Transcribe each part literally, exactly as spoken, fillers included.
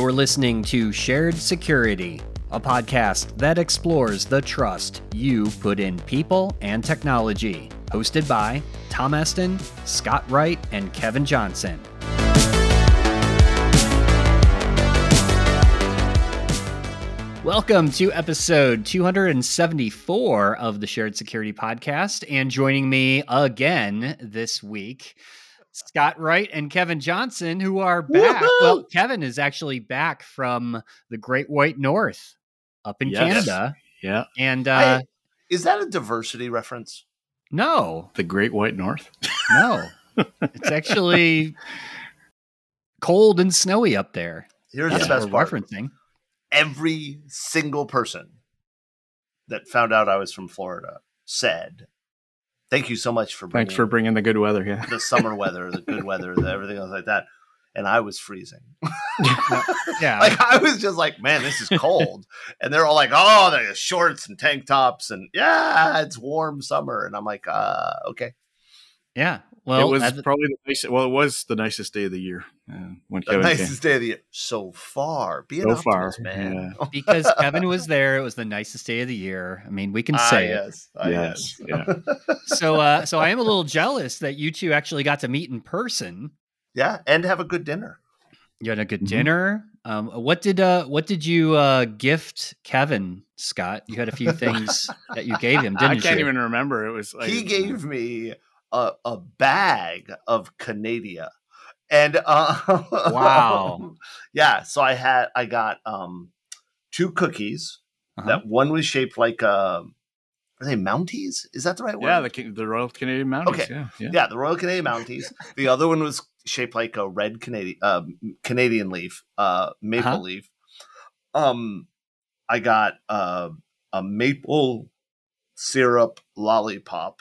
You're listening to Shared Security, a podcast that explores the trust you put in people and technology. Hosted by Tom Eston, Scott Wright, and Kevin Johnson. Welcome to episode two hundred seventy-four of the Shared Security Podcast. And joining me again this week, Scott Wright and Kevin Johnson, who are back. Woo-hoo! Well, Kevin is actually back from the Great White North up in Yes. Canada. Yeah. And uh, I, is that a diversity reference? no, The Great White North. no, it's actually cold and snowy up there. Here's That's the what best we're part. referencing. Every single person that found out I was from Florida said, thank you so much for bringing Thanks for bringing the good weather. Yeah. the summer weather, the good weather, the everything else like that. And I was freezing. Yeah. Like I was just like, man, this is cold. And they're all like, oh, there's shorts and tank tops. And yeah, it's warm summer. And I'm like, uh, okay. Yeah. Well, it was that's- probably the nicest. Well, it was the nicest day of the year uh, when The Kevin nicest came. day of the year. So far. Be an So far, optimist, man. because Kevin was there. It was the nicest day of the year. I mean, we can Ah, say it. yes. Ah, Yes. yes. Yeah. So, uh, so I am a little jealous that you two actually got to meet in person. Yeah. And have a good dinner. You had a good Mhm. dinner. Um, what did uh, what did you uh, gift Kevin, Scott? You had a few things that you gave him, didn't I can't you? even remember. It was like He gave me a, a bag of Canada. And uh Wow. Yeah, so I had I got um two cookies. Uh-huh. That one was shaped like um are they Mounties? Is that the right word? yeah the Ca- the Royal Canadian Mounties. Okay. Yeah. Yeah. Yeah, the Royal Canadian Mounties. The other one was shaped like a red Canadian uh, Canadian leaf, uh, maple Uh-huh. leaf. Um, I got uh, a maple syrup lollipop.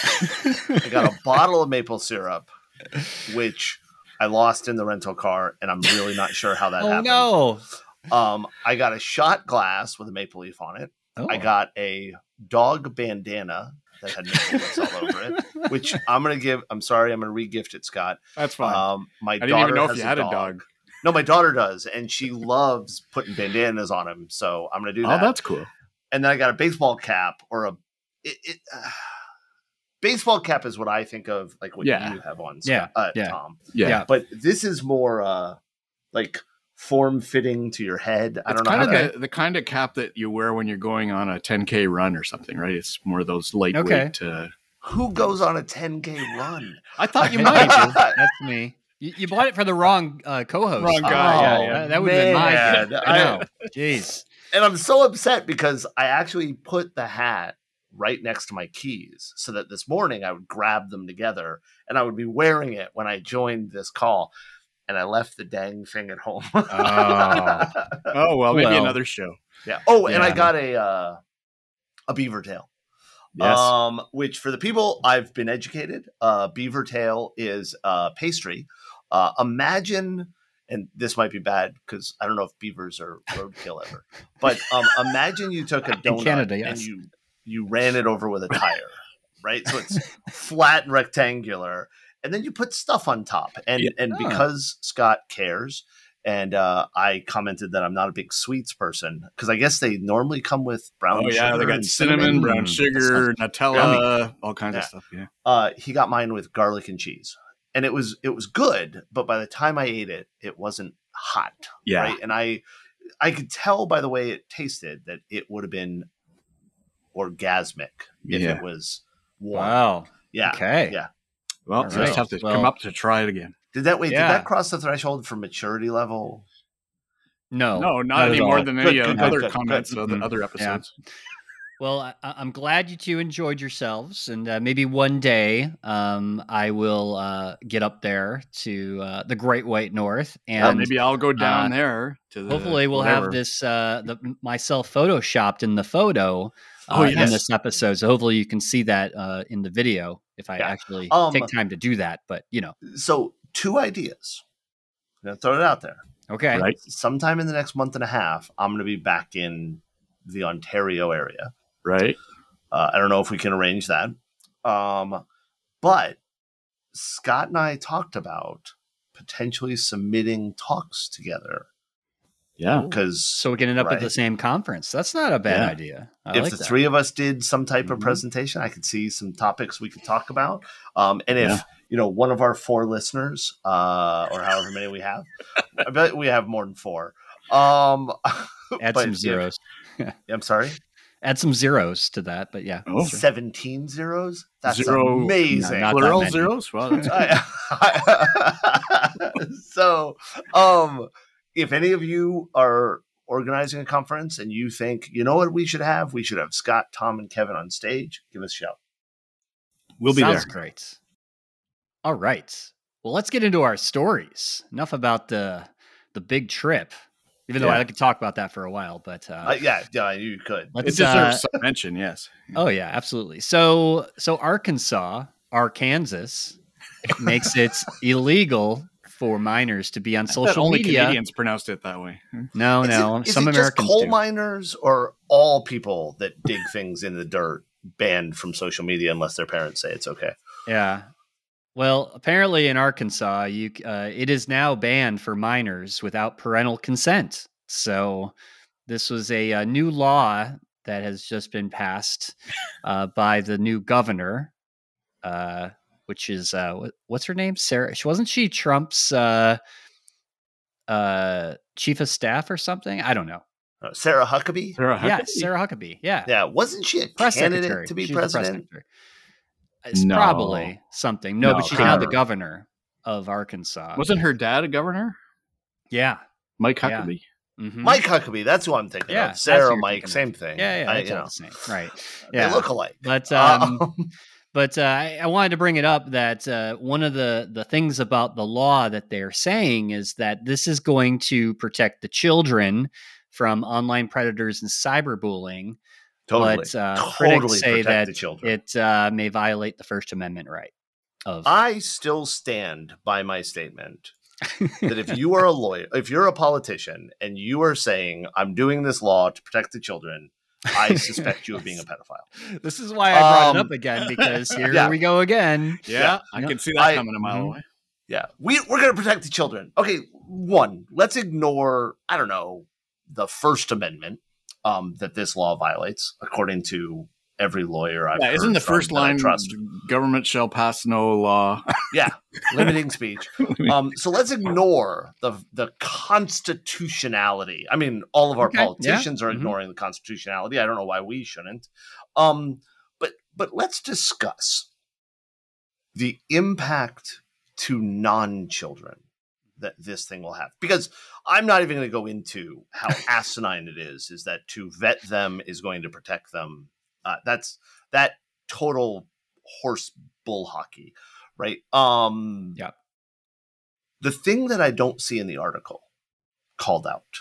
I got a bottle of maple syrup, which I lost in the rental car, and I'm really not sure how that Oh happened. no! Um, I got a shot glass with a maple leaf on it. Oh. I got a dog bandana that had maple leaves all over it, which I'm gonna give. I'm sorry, I'm gonna re-gift it, Scott. That's fine. Um, my I didn't daughter even know has if you had a dog. dog. No, my daughter does, and she loves putting bandanas on him. So I'm gonna do Oh, that. that's cool. And then I got a baseball cap or a it, it, uh, baseball cap is what I think of, like what Yeah. you have on, Yeah, Scott, uh, yeah. Tom. Yeah. Yeah. But this is more uh, like form fitting to your head. I It's don't know. kind How of to, the, the kind of cap that you wear when you're going on a ten K run or something, right? It's more of those lightweight. Uh, who goes on a ten K run? I thought you I might. do. That's me. You, you bought it for the wrong uh, co-host. Wrong guy, yeah, yeah. That, that would have been my Man, gift. I I- know. Jeez. And I'm so upset because I actually put the hat right next to my keys so that this morning I would grab them together and I would be wearing it when I joined this call. And I left the dang thing at home. Oh. Oh well, maybe Well. another show. Yeah. Oh, and I Yeah. got a uh, a beaver tail. Yes. Um, which for the people I've been educated, uh, beaver tail is uh, pastry. Uh, imagine, and this might be bad because I don't know if beavers are roadkill ever, but um, imagine you took a donut Canada, and yes. you you ran it over with a tire, right? So it's flat and rectangular, and then you put stuff on top. And Yeah. and Ah. because Scott cares. And uh, I commented that I'm not a big sweets person because I guess they normally come with brown Oh sugar. yeah, they got and cinnamon, brown Mm, sugar, Nutella, all kinds Yeah. of stuff. Yeah. Uh, he got mine with garlic and cheese, and it was it was good. But by the time I ate it, it wasn't hot. Yeah. Right? And I I could tell by the way it tasted that it would have been orgasmic if Yeah. it was warm. Wow. Yeah. Okay. Yeah. Well, All you just right. have to Well- come up to try it again. Did that wait? Yeah. Did that cross the threshold for maturity level? No. no, not, not any at more all. than Good, any good, uh, good, other good, comments good. of the Mhm. other episodes. Well, I, I'm glad you two enjoyed yourselves, and uh, maybe one day um, I will uh, get up there to uh, the Great White North, Or and maybe I'll go down uh, there to the. hopefully we'll whatever. have this uh, the, myself photoshopped in the photo uh, Oh, in yes. this episode. So hopefully you can see that uh, in the video if I Yeah. actually Um, take time to do that. But you know, So two ideas. I'm gonna throw it out there. okay, Right. Sometime in the next month and a half, I'm gonna be back in the Ontario area. Right. Uh, I don't know if we can arrange that. Um, but Scott and I talked about potentially submitting talks together Yeah. Because so we can end up right? at the same conference. That's not a bad Yeah. idea. I if like the that. three of us did some type Mhm. of presentation, I could see some topics we could talk about. Um, and if Yeah. you know one of our four listeners, uh, or however many we have, I bet we have more than four. Um, Add but some if- zeros. I'm sorry, Add some zeros to that, but yeah. Oh. that's right. seventeen zeros. That's Zero- amazing. No, not that Plural many. zeros? Well, that's I- I- so, um, if any of you are organizing a conference and you think, you know what we should have, we should have Scott, Tom, and Kevin on stage. Give us a shout. we'll be Sounds there. great. All right. Well, let's get into our stories. Enough about the the big trip. Even though Yeah. I could talk about that for a while, but uh, Uh, yeah, yeah, you could. It let's. deserves Uh, some mention, yes. oh yeah, absolutely. So so Arkansas, Arkansas, makes it illegal for minors to be on I thought social only media. Canadians pronounced it that way. No, Is no, it, is some it Americans just coal do. miners or all people that dig things in the dirt banned from social media unless their parents say it's okay? Yeah. Well, apparently in Arkansas, you uh, it is now banned for minors without parental consent. So this was a, a new law that has just been passed uh, by the new governor, uh, which is uh, what, what's her name? Sarah. She wasn't she Trump's uh, uh, chief of staff or something? I don't know. Uh, Sarah Huckabee? Sarah Yeah, Huckabee? Sarah Huckabee. Yeah, Yeah, wasn't she a press candidate secretary to be She was the press president? secretary. It's No. probably something. No, No, but she's now the her. governor of Arkansas. Wasn't her dad a governor? Yeah. Mike Yeah. Huckabee. Mhm. Mike Huckabee, that's who I'm thinking Yeah, of. that's Sarah, who you're Mike, thinking same of. thing. Yeah, yeah, I, it's you all know, the same. Right. they Yeah. look alike. But um, Um, but uh, I, I wanted to bring it up that uh, one of the the things about the law that they're saying is that this is going to protect the children from online predators and cyberbullying. totally. But uh, totally critics say protect that the children. it uh, may violate the First Amendment right of I still stand by my statement that if you are a lawyer, if you're a politician and you are saying, I'm doing this law to protect the children, I suspect you of being a pedophile. This is why I brought it Um, up again, because here yeah. we go again. Yeah, Yeah. I Yeah. can see that I- coming a mile Mhm. away. Yeah, we, we're going to protect the children. Okay, one, let's ignore, I don't know, the First Amendment um, that this law violates, according to every lawyer I've Yeah, heard isn't the from first that I line trust. government shall pass no law? Yeah, limiting speech. Um, so let's ignore the the constitutionality. I mean, all of our Okay, yeah. politicians are Mhm. ignoring the constitutionality. I don't know why we shouldn't. Um, but but let's discuss the impact to non-children that this thing will have. Because I'm not even going to go into how asinine it is, is that to vet them is going to protect them. Uh, that's that total horse bull hockey, right? Um, Yeah. The thing that I don't see in the article called out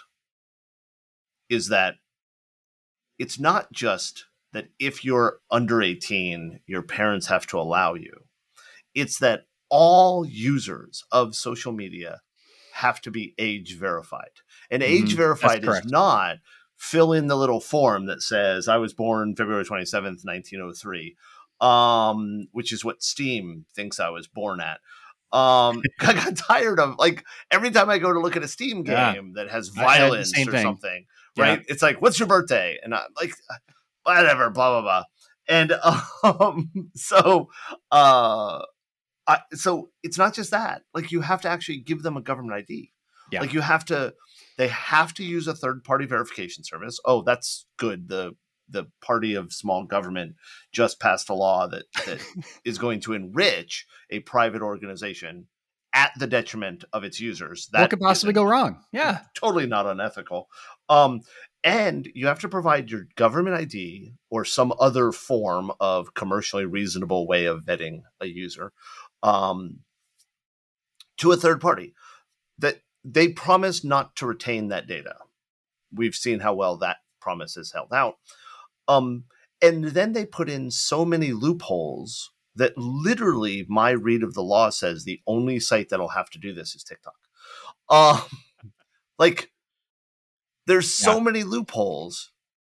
is that it's not just that if you're under eighteen, your parents have to allow you. It's that all users of social media have to be age verified. And age Mhm. verified That's is correct. not fill in the little form that says I was born February twenty-seventh, nineteen oh three, um, which is what Steam thinks I was born at. Um, I got tired of, like, every time I go to look at a Steam game Yeah. that has I had the violence same or thing. something, Yeah. right? It's like, what's your birthday? And I'm like, whatever, blah, blah, blah. And um, so, uh, I, so it's not just that. Like, you have to actually give them a government I D. Yeah. Like, you have to, they have to use a third party verification service. Oh, that's good. The the party of small government just passed a law that, that is going to enrich a private organization at the detriment of its users. That What could possibly isn't- go wrong? Yeah. Totally not unethical. Um, and you have to provide your government I D or some other form of commercially reasonable way of vetting a user um, to a third party. That they promise not to retain that data. We've seen how well that promise is held out. Um, and then they put in so many loopholes that literally my read of the law says the only site that'll have to do this is TikTok. Um, like, there's so Yeah. many loopholes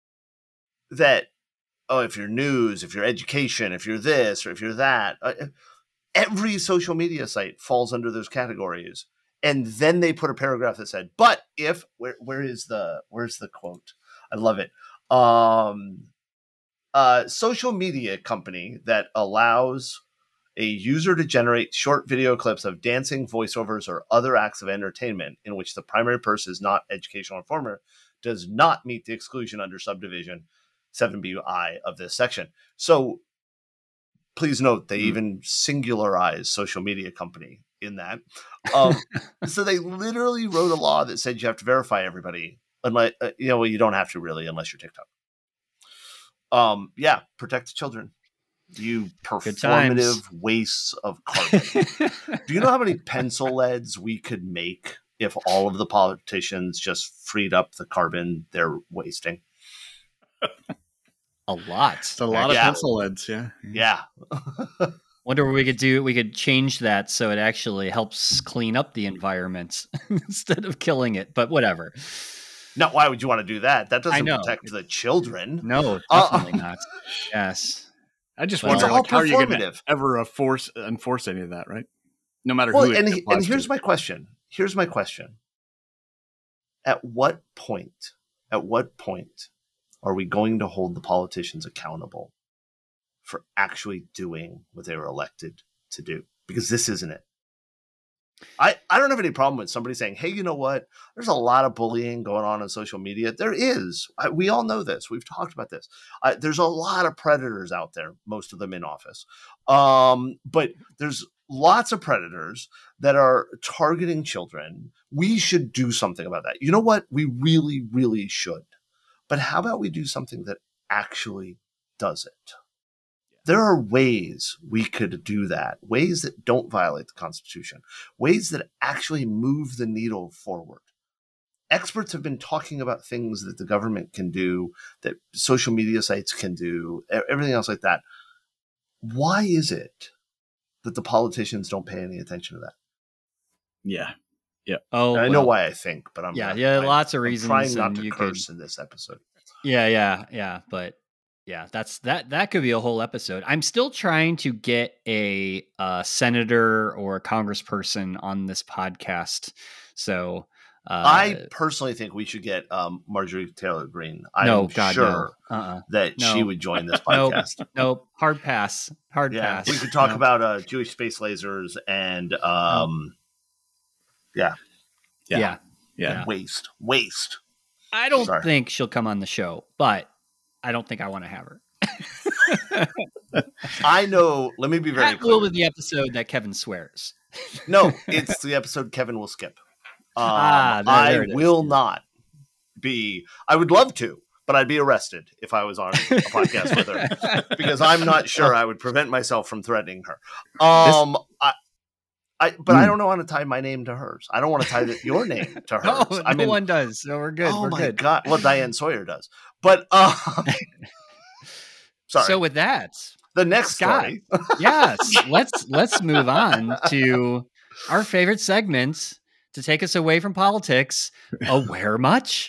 that, oh, if you're news, if you're education, if you're this or if you're that, uh, every social media site falls under those categories. And then they put a paragraph that said, but if, where, where is the, where's the quote? I love it. Um, uh, social media company that allows a user to generate short video clips of dancing, voiceovers, or other acts of entertainment in which the primary purpose is not educational or informative does not meet the exclusion under subdivision seven B I of this section. So please note they mm. even singularize social media company in that. Um, so they literally wrote a law that said you have to verify everybody. Unless, uh, you know, well, you don't have to really unless you're TikTok. Um, yeah, protect the children. You performative wastes of carbon. Do you know how many pencil leads we could make if all of the politicians just freed up the carbon they're wasting? A lot. It's a lot yeah. of pencil leads, yeah. Yeah. Wonder what we could do. We could change that so it actually helps clean up the environment instead of killing it, but whatever. No, why would you want to do that? That doesn't protect the children. No, definitely uh, not. Yes. I just well, wonder like, how are you going to ever enforce, enforce any of that, right? No matter well, who it and, and here's to. my question. Here's my question. At what point, at what point are we going to hold the politicians accountable for actually doing what they were elected to do? Because this isn't it. I, I don't have any problem with somebody saying, hey, you know what? There's a lot of bullying going on on social media. There is. I, we all know this. We've talked about this. Uh, there's a lot of predators out there, most of them in office. Um, but there's lots of predators that are targeting children. We should do something about that. You know what? We really, really should. But how about we do something that actually does it? There are ways we could do that, ways that don't violate the Constitution, ways that actually move the needle forward. Experts have been talking about things that the government can do, that social media sites can do, everything else like that. Why is it that the politicians don't pay any attention to that? Yeah. Yeah. Oh, and I know well, why I think, but I'm yeah, not, yeah, I, lots of I'm reasons. trying not to you curse could, in this episode. Yeah, yeah, yeah, but yeah, that's that. That could be a whole episode. I'm still trying to get a uh, senator or a congressperson on this podcast. So uh, I personally think we should get um, Marjorie Taylor Greene. I'm no, God, sure no. Uh-uh. that no. she would join this podcast. Nope, nope. Hard pass. Hard yeah, pass. We could talk no. about uh, Jewish space lasers and um, yeah. Yeah. Yeah. yeah, waste, waste. I don't Sorry. think she'll come on the show, but I don't think I want to have her. I know. Let me be very that clear. will be the episode that Kevin swears. No, it's the episode Kevin will skip. Um, ah, there, there I will not be. I would love to, but I'd be arrested if I was on a podcast with her because I'm not sure I would prevent myself from threatening her. Um, this- I. I, but mm. I don't want to tie my name to hers. I don't want to tie the, your name to hers. No, I no mean, one does. So we're good. Oh we're my good. God. Well, Diane Sawyer does. But uh, sorry. So with that, the next Scott, story. yes, let's let's move on to our favorite segment to take us away from politics. Aware much?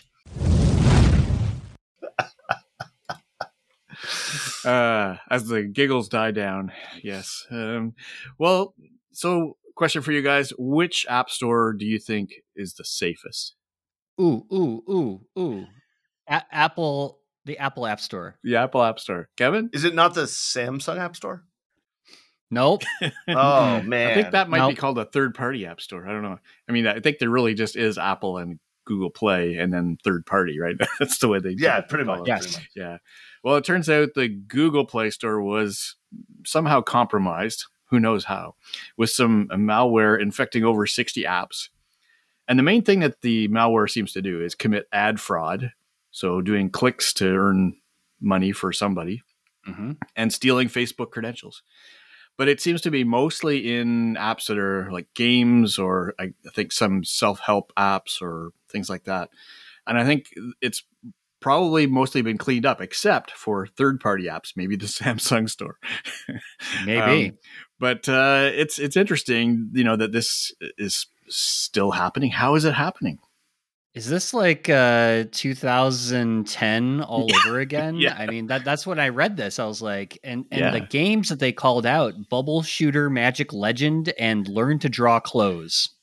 uh, as the giggles die down, yes. Um, well, so. Question for you guys: which app store do you think is the safest? Ooh, ooh, ooh, ooh! A- Apple, the Apple App Store. The Apple App Store. Kevin, is it not the Samsung App Store? Nope. Oh man, I think that might nope. be called a third-party app store. I don't know. I mean, I think there really just is Apple and Google Play, and then third-party, right? That's the way they. Yeah, pretty much. Yes. Pretty much. Yeah. Well, it turns out the Google Play Store was somehow compromised. Who knows how, with some malware infecting over sixty apps. And the main thing that the malware seems to do is commit ad fraud. So doing clicks to earn money for somebody mm-hmm. and stealing Facebook credentials. But it seems to be mostly in apps that are like games or I think some self-help apps or things like that. And I think it's probably mostly been cleaned up, except for third-party apps, maybe the Samsung store. Maybe. um, but uh, it's it's interesting, you know, that this is still happening. How is it happening? Is this like uh, two thousand ten all over again? Yeah. I mean, that that's when I read this. I was like, and, and yeah. the games that they called out, Bubble Shooter, Magic Legend, and Learn to Draw Clothes.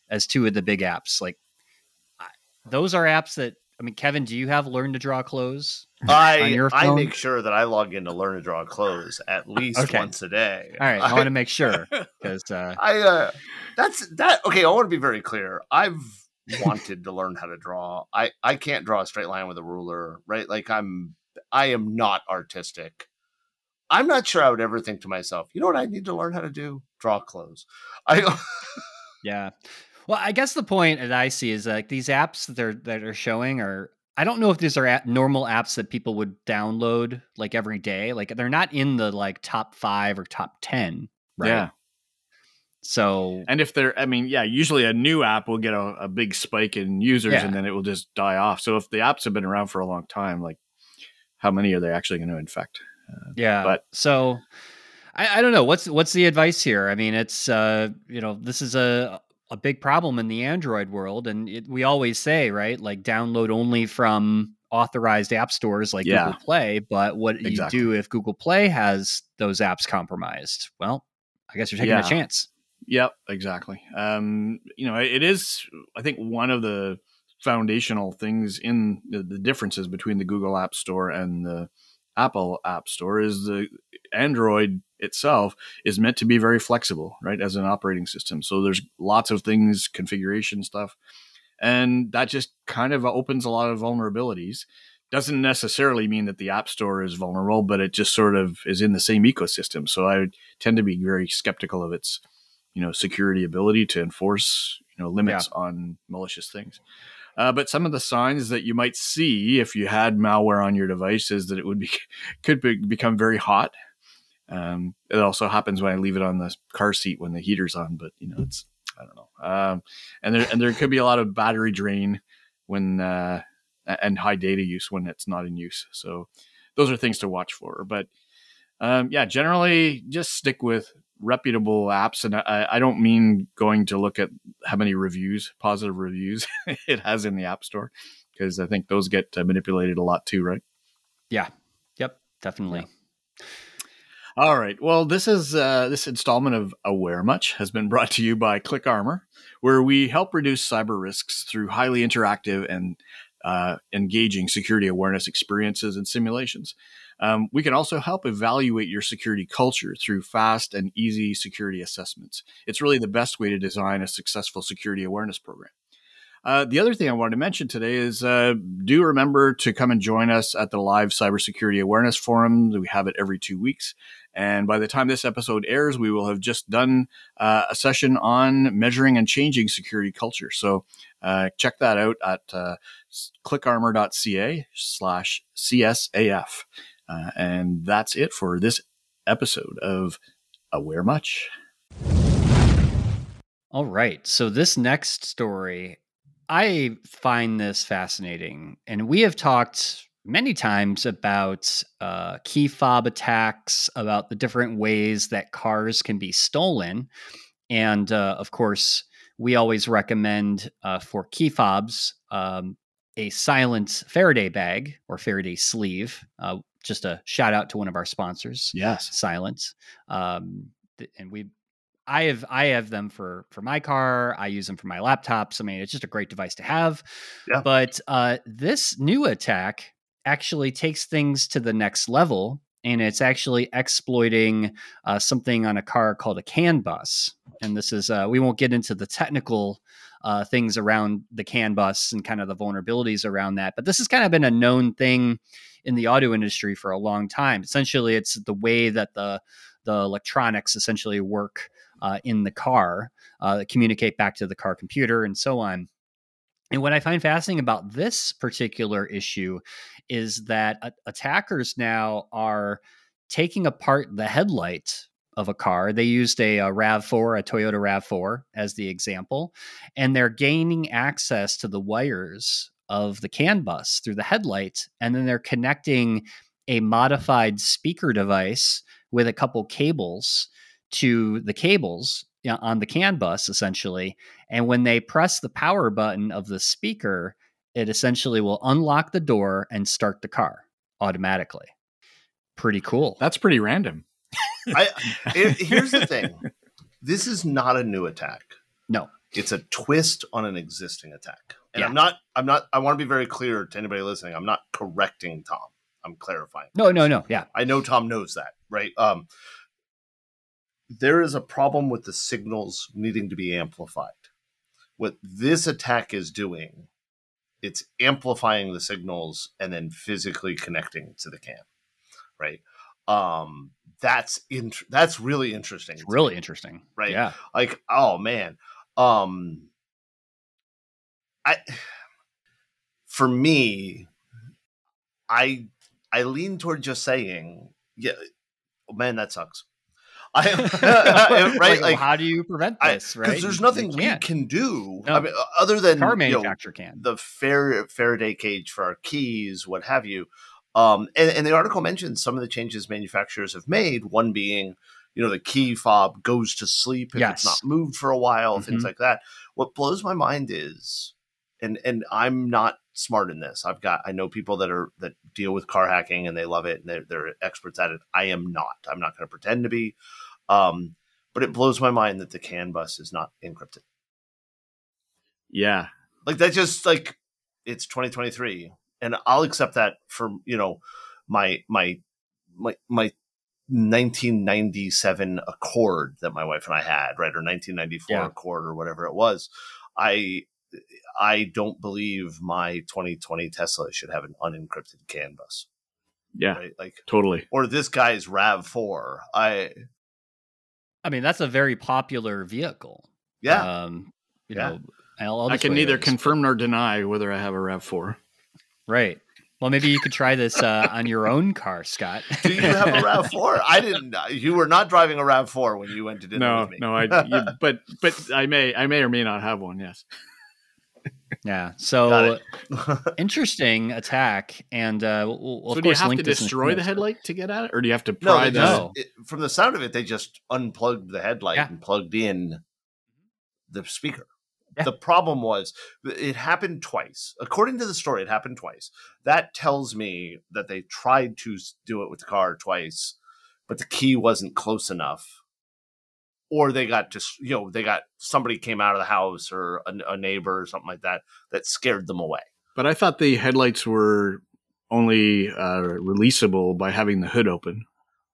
as two of the big apps. Like I, those are apps that, I mean, Kevin, do you have Learn to Draw Close I, on your phone? I make sure that I log in to Learn to Draw Close at least Okay. once a day. All right. I, I want to make sure because uh, I, uh, that's that. Okay. I want to be very clear. I've wanted to learn how to draw. I, I can't draw a straight line with a ruler, right? Like I'm, I am not artistic. I'm not sure I would ever think to myself, you know what I need to learn how to do? Draw clothes. I yeah. Well, I guess the point that I see is like these apps that they're that are showing are, I don't know if these are at normal apps that people would download like every day. Like they're not in the like top five or top ten, right? Yeah. So, and if they're, I mean, yeah, usually a new app will get a, a big spike in users Yeah. and then it will just die off. So if the apps have been around for a long time, like how many are they actually going to infect? Uh, yeah. but so I, I don't know. What's, what's the advice here? I mean, it's, uh, you know, this is a, a big problem in the Android world. And it, we always say, right, like download only from authorized app stores like Yeah. Google Play. But what Exactly. you do if Google Play has those apps compromised? Well, I guess you're taking Yeah. a chance. Yep, exactly. Um, you know, it is, I think, one of the foundational things in the, the differences between the Google App Store and the Apple App Store is the Android itself is meant to be very flexible, right, as an operating system. So there's lots of things, configuration stuff, and that just kind of opens a lot of vulnerabilities. Doesn't necessarily mean that the App Store is vulnerable, but it just sort of is in the same ecosystem. So I tend to be very skeptical of its you know, security ability to enforce, you know, limits yeah. on malicious things. Uh, but some of the signs that you might see if you had malware on your device is that it would be, could be, become very hot. Um, it also happens when I leave it on the car seat when the heater's on, but you know, it's, I don't know. Um, and there, and there could be a lot of battery drain when, uh, and high data use when it's not in use. So those are things to watch for, but, um, yeah, generally just stick with reputable apps. And I, I don't mean going to look at how many reviews, positive reviews it has in the App Store, because I think those get uh, manipulated a lot too, right? Yeah. Yep. Definitely. Yeah. All right. Well, this is uh, this installment of Aware Much has been brought to you by ClickArmor, where we help reduce cyber risks through highly interactive and uh, engaging security awareness experiences and simulations. Um, we can also help evaluate your security culture through fast and easy security assessments. It's really the best way to design a successful security awareness program. Uh, the other thing I wanted to mention today is uh, do remember to come and join us at the live Cybersecurity Awareness Forum. We have it every two weeks. And by the time this episode airs, we will have just done uh, a session on measuring and changing security culture. So uh, check that out at uh, clickarmor.ca slash CSAF. Uh, and that's it for this episode of Aware Much. All right. So this next story, I find this fascinating. And we have talked many times about uh, key fob attacks, about the different ways that cars can be stolen. And uh, of course, we always recommend uh, for key fobs um, a silent Faraday bag or Faraday sleeve. Uh, just a shout out to one of our sponsors. Yes. Silent. Um, th- and we, I have, I have them for, for my car. I use them for my laptops. I mean, it's just a great device to have. Yeah. But uh, this new attack actually takes things to the next level. And it's actually exploiting uh, something on a car called a CAN bus. And this is, uh, we won't get into the technical uh, things around the CAN bus and kind of the vulnerabilities around that. But this has kind of been a known thing in the auto industry for a long time. Essentially, it's the way that the, the electronics essentially work uh, in the car, uh, that communicate back to the car computer and so on. And what I find fascinating about this particular issue is that uh, attackers now are taking apart the headlight of a car. They used a, a RAV four, a Toyota RAV four as the example, and they're gaining access to the wires of the CAN bus through the headlight. And then they're connecting a modified speaker device with a couple cables to the cables on the CAN bus, essentially. And when they press the power button of the speaker, it essentially will unlock the door and start the car automatically. Pretty cool. That's pretty random. I, it, here's the thing. This is not a new attack. No. It's a twist on an existing attack. And Yeah. I'm not, I'm not, I want to be very clear to anybody listening. I'm not correcting Tom. I'm clarifying. No, no, no. Yeah. I know Tom knows that, right? Um, there is a problem with the signals needing to be amplified. What this attack is doing, it's amplifying the signals and then physically connecting to the can, right? Um, that's int- that's really interesting. It's really interesting. Right? Yeah. Like, oh man. Um, I, for me, I, I lean toward just saying, yeah, man, that sucks. I, right? Like, Like, how do you prevent this? I, right? Because there's You- nothing you we can't. can do. No. I mean, other than Car you know, manufacturer can. the Far- Faraday cage for our keys, what have you. Um, and, and the article mentions some of the changes manufacturers have made. One being, you know, the key fob goes to sleep if Yes. it's not moved for a while, things Mhm. like that. What blows my mind is, and and I'm not smart in this. I've got I know people that are that deal with car hacking and they love it and they're, they're experts at it. I am not. I'm not going to pretend to be. Um, but it blows my mind that the CAN bus is not encrypted. Yeah. Like that just like it's twenty twenty-three and I'll accept that for, you know, my my my my nineteen ninety-seven Accord that my wife and I had, right? Or nineteen ninety-four Yeah. Accord or whatever it was. I I don't believe my twenty twenty Tesla should have an unencrypted CAN bus. Yeah. Right? Like Totally. or this guy's RAV four. I I mean, that's a very popular vehicle. yeah. Um, you Yeah. know, I'll, I'll I just can wait neither on this. confirm nor deny whether I have a RAV four. Right. Well, maybe you could try this uh, on your own car, Scott. Do you have a RAV four? I didn't. You were not driving a RAV four when you went to dinner No, with me. no, I. You, but but I may I may or may not have one. Yes. Yeah. Got So it. interesting attack, and uh, we'll, we'll so of do you course have link to this in destroy the notes. headlight to get at it, or do you have to No, pry they the? just, No. it, from the sound of it, they just unplugged the headlight Yeah. and plugged in the speaker. Yeah. The problem was it happened twice. According to the story, it happened twice. That tells me that they tried to s- do it with the car twice, but the key wasn't close enough. Or they got just, you know, they got somebody came out of the house or a, a neighbor or something like that that scared them away. But I thought the headlights were only uh, releasable by having the hood open.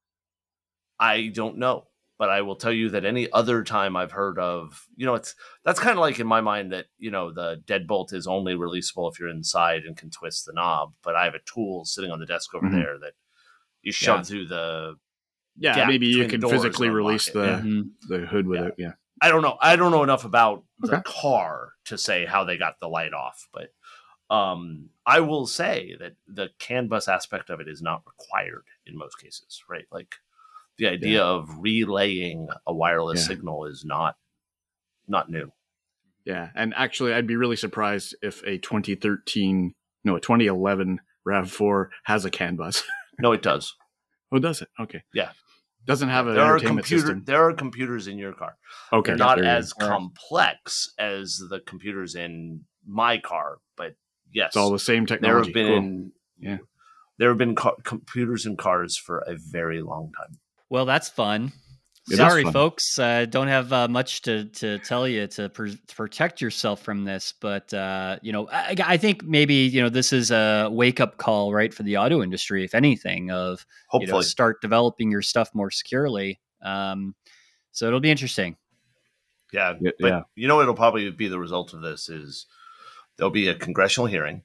I don't know, but I will tell you that any other time I've heard of, you know, it's that's kind of like in my mind that, you know, the deadbolt is only releasable if you're inside and can twist the knob. But I have a tool sitting on the desk over Mhm. there that you shove Yeah. through the. Yeah, gap maybe you between can the doors physically and unlock release it. the Yeah. Mhm. the hood with Yeah. it. Yeah. I don't know. I don't know enough about the Okay. car to say how they got the light off, but um, I will say that the CAN bus aspect of it is not required in most cases, right? Like the idea of relaying a wireless Yeah. signal is not not new. Yeah, and actually, I'd be really surprised if a twenty thirteen, no, a twenty eleven RAV four has a CAN bus. No, it does. Oh, does it? Okay. Yeah. Doesn't have an There are entertainment computer. system. There are computers in your car. Okay. They're not there you go. as complex as the computers in my car, but yes, It's all the same there technology. have been Cool. in, Yeah. there have been ca- computers in cars for a very long time. Well, that's fun. It is Sorry, fun. folks. Uh, don't have uh, much to, to tell you to, pr- to protect yourself from this, but uh, you know, I, I think maybe you know this is a wake up call, right, for the auto industry, if anything, of you know Hopefully, start developing your stuff more securely. Um, so it'll be interesting. yeah. Yeah, But yeah. you know, it'll probably be the result of this is there'll be a congressional hearing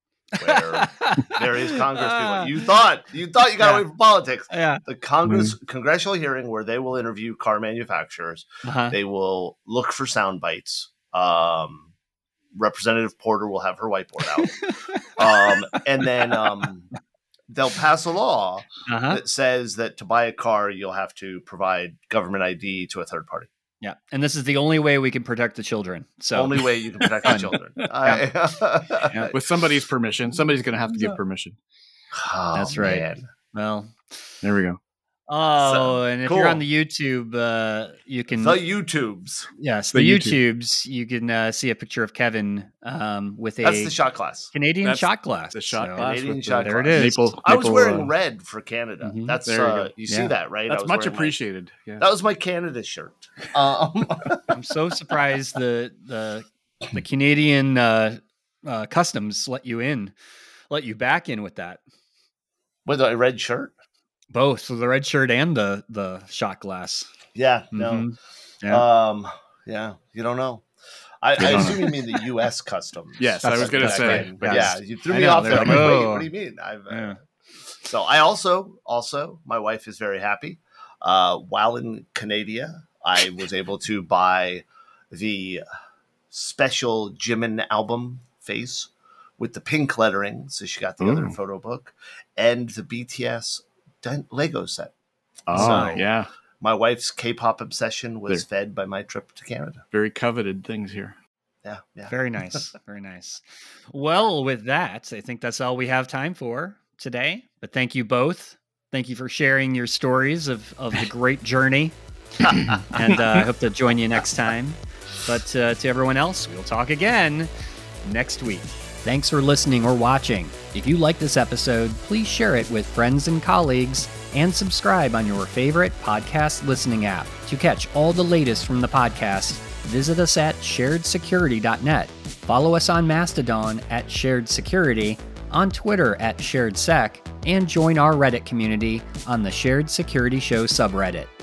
where various Congress people. You thought you thought you got Yeah. away from politics. Yeah. The Congress Mm-hmm. congressional hearing where they will interview car manufacturers. Uh-huh. They will look for sound bites. Um, Representative Porter will have her whiteboard out, um, and then um, they'll pass a law Uh-huh. that says that to buy a car, you'll have to provide government I D to a third party. Yeah, and this is the only way we can protect the children. So Only way you can protect the Fun. children. I- Yeah. With somebody's permission. Somebody's going to have to give permission. Oh, That's right. man. well, There we go. Oh, So, and if cool. you're on the YouTube, uh, you can The YouTubes. yes, The the, YouTube. YouTubes. You can uh, see a picture of Kevin um, with a That's the shot glass. Canadian That's shot glass. the shot So, glass Canadian with shot the there it glass. is. Maple, I was maple, wearing uh, red for Canada. Mhm. That's There you uh, go. you see Yeah. that, right? I That's was much wearing my- appreciated. Yeah. that was my Canada shirt. Um, I'm so surprised the the the Canadian uh, uh, customs let you in, let you back in with that. with a red shirt. Both so the red shirt and the the shot glass. Yeah, no. Mhm. Yeah. Um, yeah, you don't know. I, I don't know. assume you mean the U S customs. Yes, I was That's gonna what I say, mean. yes. Yeah, you threw I me know, off they're there. I'm like, like, wait, "Oh." what do you mean? I've, uh, Yeah. So I also, also, my wife is very happy. Uh, while in Canada, I was able to buy the special Jimin album face with the pink lettering. So she got the other Ooh. photo book and the B T S Lego set. Oh, So- yeah. My wife's K-pop obsession was There. fed by my trip to Canada. Very coveted things here. Yeah, yeah. Very nice. Very nice. Well, with that, I think that's all we have time for today. But thank you both. Thank you for sharing your stories of, of the great journey. And uh, I hope to join you next time. But uh, to everyone else, we'll talk again next week. Thanks for listening or watching. If you like this episode, please share it with friends and colleagues and subscribe on your favorite podcast listening app. To catch all the latest from the podcast, visit us at shared security dot net. Follow us on Mastodon at Shared Security, on Twitter at SharedSec, and join our Reddit community on the Shared Security Show subreddit.